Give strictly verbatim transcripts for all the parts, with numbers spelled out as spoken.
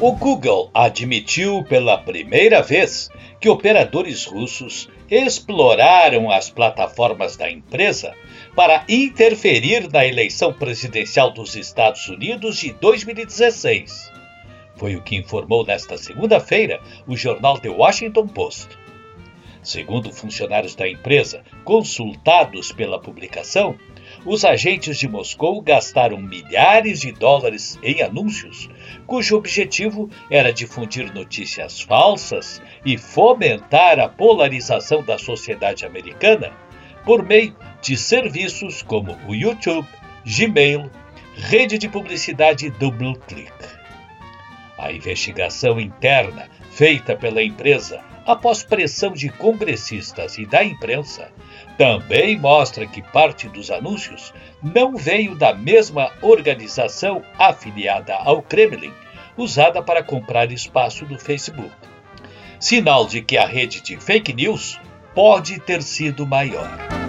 O Google admitiu pela primeira vez que operadores russos exploraram as plataformas da empresa para interferir na eleição presidencial dos Estados Unidos de dois mil e dezesseis. Foi o que informou nesta segunda-feira o jornal The Washington Post. Segundo funcionários da empresa, consultados pela publicação, os agentes de Moscou gastaram milhares de dólares em anúncios, cujo objetivo era difundir notícias falsas e fomentar a polarização da sociedade americana por meio de serviços como o YouTube, Gmail, rede de publicidade DoubleClick. A investigação interna feita pela empresa após pressão de congressistas e da imprensa, também mostra que parte dos anúncios não veio da mesma organização afiliada ao Kremlin, usada para comprar espaço no Facebook. Sinal de que a rede de fake news pode ter sido maior.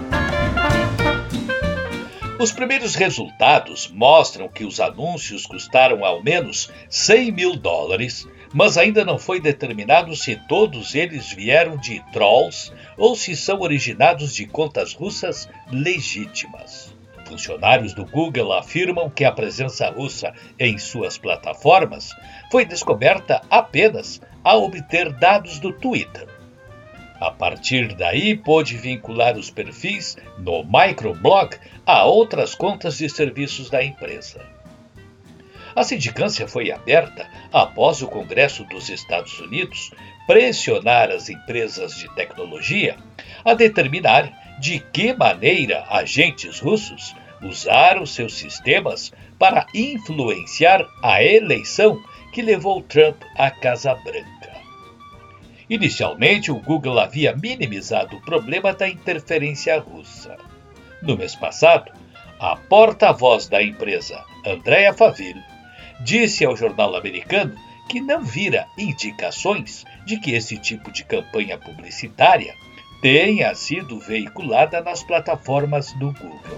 Os primeiros resultados mostram que os anúncios custaram ao menos cem mil dólares, mas ainda não foi determinado se todos eles vieram de trolls ou se são originados de contas russas legítimas. Funcionários do Google afirmam que a presença russa em suas plataformas foi descoberta apenas ao obter dados do Twitter. A partir daí, pôde vincular os perfis no microblog a outras contas de serviços da empresa. A sindicância foi aberta após o Congresso dos Estados Unidos pressionar as empresas de tecnologia a determinar de que maneira agentes russos usaram seus sistemas para influenciar a eleição que levou Trump à Casa Branca. Inicialmente, o Google havia minimizado o problema da interferência russa. No mês passado, a porta-voz da empresa, Andrea Faville, disse ao jornal americano que não vira indicações de que esse tipo de campanha publicitária tenha sido veiculada nas plataformas do Google.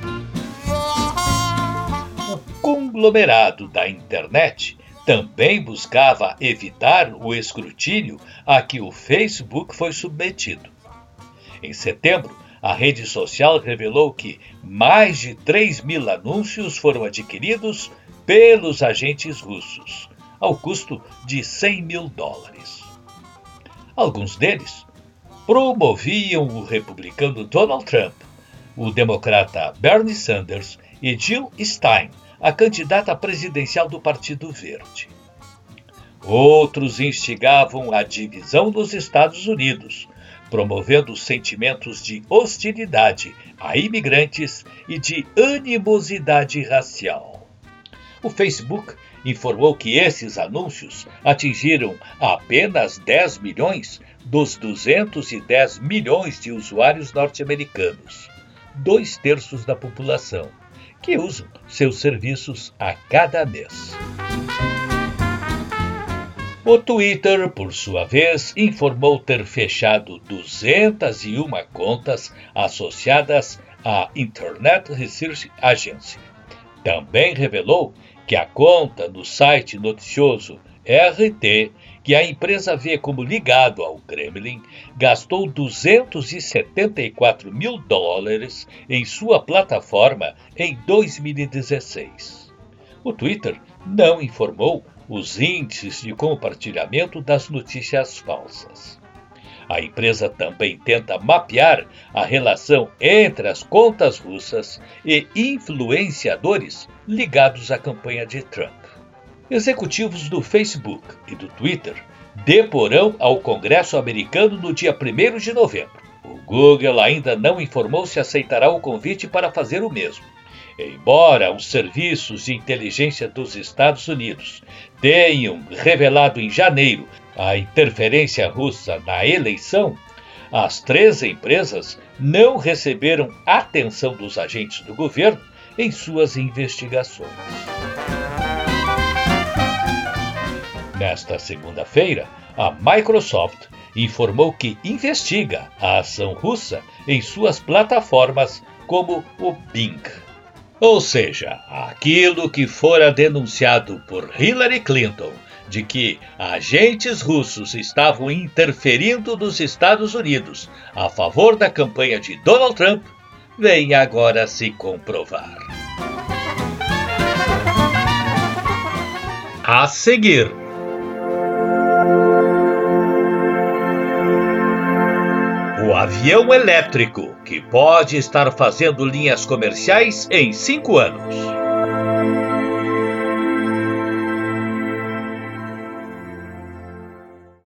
O conglomerado da internet também buscava evitar o escrutínio a que o Facebook foi submetido. Em setembro, a rede social revelou que mais de três mil anúncios foram adquiridos pelos agentes russos, ao custo de cem mil dólares. Alguns deles promoviam o republicano Donald Trump, o democrata Bernie Sanders e Jill Stein, a candidata presidencial do Partido Verde. Outros instigavam a divisão dos Estados Unidos, promovendo sentimentos de hostilidade a imigrantes e de animosidade racial. O Facebook informou que esses anúncios atingiram apenas dez milhões dos duzentos e dez milhões de usuários norte-americanos, dois terços da população, que usam seus serviços a cada mês. O Twitter, por sua vez, informou ter fechado duzentas e uma contas associadas à Internet Research Agency. Também revelou que a conta no site noticioso R T, que a empresa vê como ligado ao Kremlin, gastou duzentos e setenta e quatro mil dólares em sua plataforma em dois mil e dezesseis. O Twitter não informou os índices de compartilhamento das notícias falsas. A empresa também tenta mapear a relação entre as contas russas e influenciadores ligados à campanha de Trump. Executivos do Facebook e do Twitter deporão ao Congresso americano no dia primeiro de novembro. O Google ainda não informou se aceitará o convite para fazer o mesmo. Embora os serviços de inteligência dos Estados Unidos tenham revelado em janeiro a interferência russa na eleição, as três empresas não receberam atenção dos agentes do governo em suas investigações. Nesta segunda-feira, a Microsoft informou que investiga a ação russa em suas plataformas como o Bing. Ou seja, aquilo que fora denunciado por Hillary Clinton de que agentes russos estavam interferindo nos Estados Unidos a favor da campanha de Donald Trump vem agora se comprovar. A seguir, o avião elétrico que pode estar fazendo linhas comerciais em cinco anos.